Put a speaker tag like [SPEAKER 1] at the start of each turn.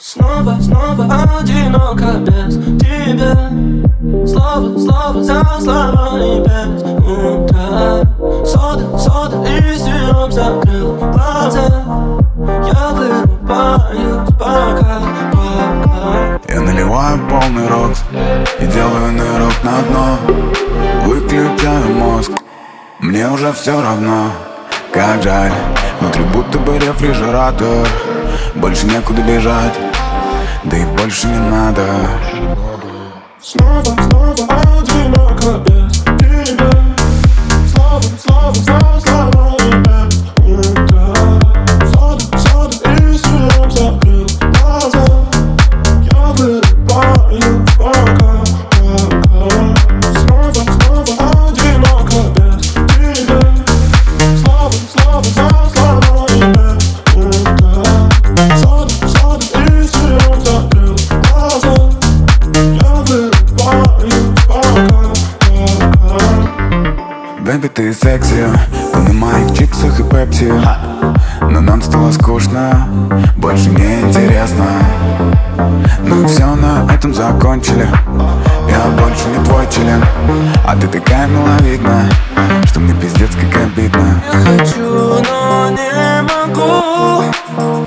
[SPEAKER 1] Снова, снова одиноко без тебя. Слово, слово за словами без утра. Сода, сода и сироп закрыл глаза. Я вырубаюсь пока.
[SPEAKER 2] Я наливаю полный рокс и делаю нырок на дно. Выключаю мозг, мне уже все равно. Как жаль, внутри будто бы рефрижератор. Больше некуда бежать, да и больше не надо.
[SPEAKER 1] Снова, снова одиноко без тебя. Слово, слово за словами без утра. Сода, сода и сироп закрыл глаза. Я вырубаюсь пока. Снова, снова одиноко без тебя. Слово, слово за словами без утра. Сода, сода и сироп закрыл глаза. Я вырубаюсь пока.
[SPEAKER 2] Бэби, ты секси, на моих чипсах и пепси. Но нам стало скучно, больше не интересно. Ну и все, на этом закончили. Я больше не твой член, а ты такая миловидная, что мне пиздец как обидно.
[SPEAKER 1] Я хочу, но не могу.